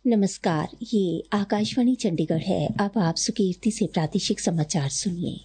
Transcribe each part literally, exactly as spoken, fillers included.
नमस्कार, ये आकाशवाणी चंडीगढ़ है। अब आप सुकीर्ति से प्रादेशिक समाचार सुनिए।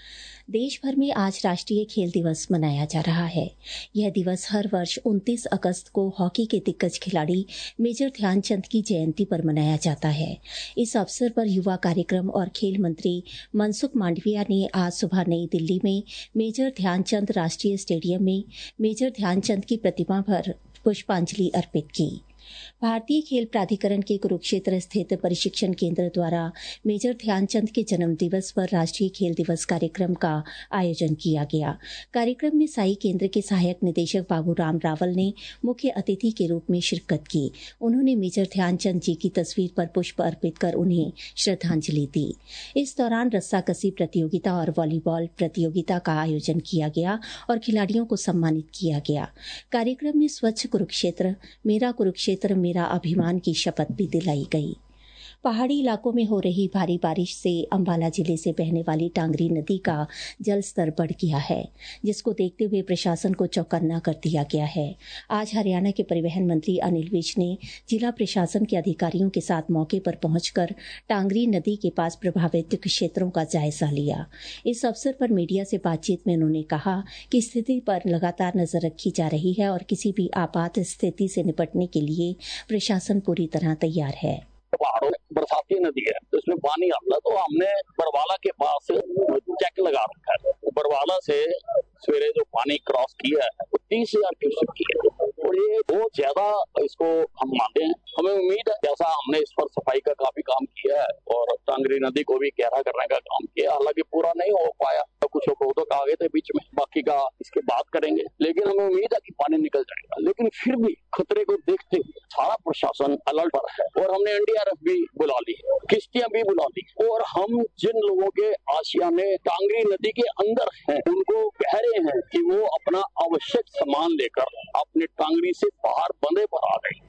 देश भर में आज राष्ट्रीय खेल दिवस मनाया जा रहा है। यह दिवस हर वर्ष उनतीस अगस्त को हॉकी के दिग्गज खिलाड़ी मेजर ध्यानचंद की जयंती पर मनाया जाता है। इस अवसर पर युवा कार्यक्रम और खेल मंत्री मनसुख मांडविया ने आज सुबह नई दिल्ली में मेजर ध्यानचंद राष्ट्रीय स्टेडियम में मेजर ध्यानचंद की प्रतिमा पर पुष्पांजलि अर्पित की। भारतीय खेल प्राधिकरण के कुरुक्षेत्र स्थित प्रशिक्षण केंद्र द्वारा मेजर ध्यानचंद के जन्म दिवस पर राष्ट्रीय खेल दिवस कार्यक्रम का आयोजन किया गया। कार्यक्रम में साई केंद्र के सहायक निदेशक बाबूराम रावल ने मुख्य अतिथि के रूप में शिरकत की। उन्होंने मेजर ध्यानचंद जी की तस्वीर पर पुष्प अर्पित कर उन्हें श्रद्धांजलि दी। इस दौरान रस्साकसी प्रतियोगिता और वॉलीबॉल प्रतियोगिता का आयोजन किया गया और खिलाड़ियों को सम्मानित किया गया। कार्यक्रम में स्वच्छ कुरुक्षेत्र, मेरा कुरुक्षेत्र मेरा अभिमान की शपथ भी दिलाई गई। पहाड़ी इलाकों में हो रही भारी बारिश से अंबाला जिले से बहने वाली टांगरी नदी का जल स्तर बढ़ गया है, जिसको देखते हुए प्रशासन को चौकन्ना कर दिया गया है। आज हरियाणा के परिवहन मंत्री अनिल विज ने जिला प्रशासन के अधिकारियों के साथ मौके पर पहुंचकर टांगरी नदी के पास प्रभावित क्षेत्रों का जायजा लिया। इस अवसर पर मीडिया से बातचीत में उन्होंने कहा कि स्थिति पर लगातार नजर रखी जा रही है और किसी भी आपात स्थिति से निपटने के लिए प्रशासन पूरी तरह तैयार है। पहाड़ों में बरसाती नदी है तो इसमें पानी आता, तो हमने बरवाला के पास चेक लगा रखा है। बरवाला से सवेरे जो पानी क्रॉस किया है वो तीस हजार क्यूसेक की है और ये बहुत ज्यादा इसको हम मानते हैं। हमें उम्मीद है, जैसा हमने इस पर सफाई का काफी काम किया है और टांगरी नदी को भी गहरा करने का काम किया, हालांकि पूरा नहीं हो पाया, तो कुछ अवरोधक आ गए थे बीच में, बाकी का इसके बात करेंगे। लेकिन हमें उम्मीद है कि पानी निकल जाएगा। लेकिन फिर भी खतरे को देखते हुए सारा प्रशासन अलर्ट पर है और हमने एनडीआरएफ भी बुला ली, किश्तियां भी बुला ली और हम जिन लोगों के आशियाने टांगरी नदी के अंदर हैं उनको कह रहे हैं कि वो अपना आवश्यक सामान लेकर अपने टांगरी से बाहर बंदे पर आ गए।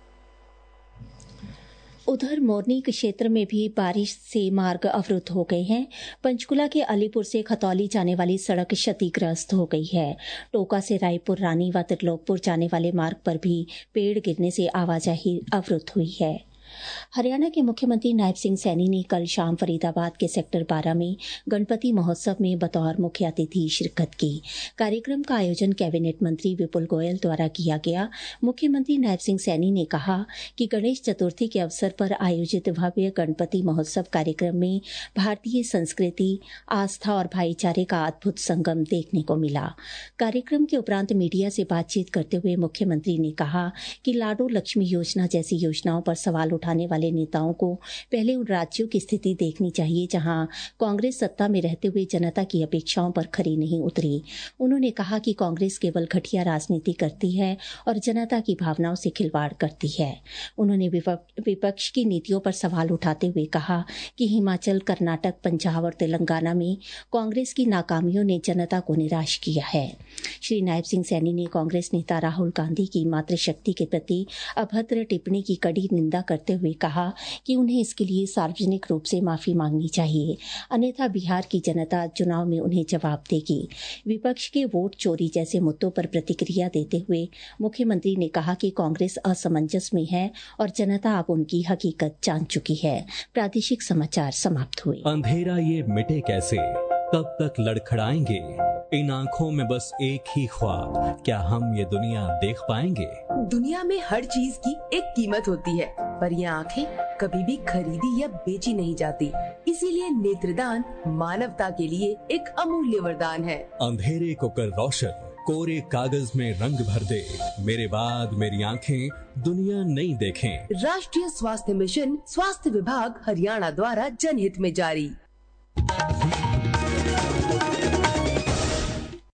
उधर मोरनी क्षेत्र में भी बारिश से मार्ग अवरुद्ध हो गए हैं। पंचकुला के अलीपुर से खतौली जाने वाली सड़क क्षतिग्रस्त हो गई है। टोका से रायपुर, रानी व त्रिलोकपुर जाने वाले मार्ग पर भी पेड़ गिरने से आवाजाही अवरुद्ध हुई है। हरियाणा के मुख्यमंत्री नायब सिंह सैनी ने कल शाम फरीदाबाद के सेक्टर बारह में गणपति महोत्सव में बतौर मुख्य अतिथि शिरकत की। कार्यक्रम का आयोजन कैबिनेट मंत्री विपुल गोयल द्वारा किया गया। मुख्यमंत्री नायब सिंह सैनी ने कहा कि गणेश चतुर्थी के अवसर पर आयोजित भव्य गणपति महोत्सव कार्यक्रम में भारतीय संस्कृति, आस्था और भाईचारे का अद्भुत संगम देखने को मिला। कार्यक्रम के उपरांत मीडिया से बातचीत करते हुए मुख्यमंत्री ने कहा कि लाडो लक्ष्मी योजना जैसी योजनाओं पर सवाल उठाने वाले नेताओं को पहले उन राज्यों की स्थिति देखनी चाहिए जहां कांग्रेस सत्ता में रहते हुए जनता की अपेक्षाओं पर खरी नहीं उतरी। उन्होंने कहा कि कांग्रेस केवल घटिया राजनीति करती है और जनता की भावनाओं से खिलवाड़ करती है। उन्होंने विपक्ष की नीतियों पर सवाल उठाते हुए कहा कि हिमाचल, कर्नाटक, पंजाब और तेलंगाना में कांग्रेस की नाकामियों ने जनता को निराश किया है। श्री नायब सिंह सैनी ने कांग्रेस नेता राहुल गांधी की मातृशक्ति के प्रति अभद्र टिप्पणी की कड़ी निंदा करते हुए कहा कि उन्हें इसके लिए सार्वजनिक रूप से माफी मांगनी चाहिए, अन्यथा बिहार की जनता चुनाव में उन्हें जवाब देगी। विपक्ष के वोट चोरी जैसे मुद्दों पर प्रतिक्रिया देते हुए मुख्यमंत्री ने कहा कि कांग्रेस असमंजस में है और जनता अब उनकी हकीकत जान चुकी है। प्रादेशिक समाचार समाप्त हुए। अंधेरा ये मिटे कैसे, कब तक लड़खड़ाएंगे, इन आँखों में बस एक ही ख्वाब, क्या हम ये दुनिया देख पाएंगे? दुनिया में हर चीज की एक कीमत होती है, पर ये आँखें कभी भी खरीदी या बेची नहीं जाती। इसीलिए नेत्रदान मानवता के लिए एक अमूल्य वरदान है। अंधेरे को कर रोशन, कोरे कागज में रंग भर दे, मेरे बाद मेरी आँखें दुनिया नहीं देखें। राष्ट्रीय स्वास्थ्य मिशन, स्वास्थ्य विभाग हरियाणा द्वारा जनहित में जारी।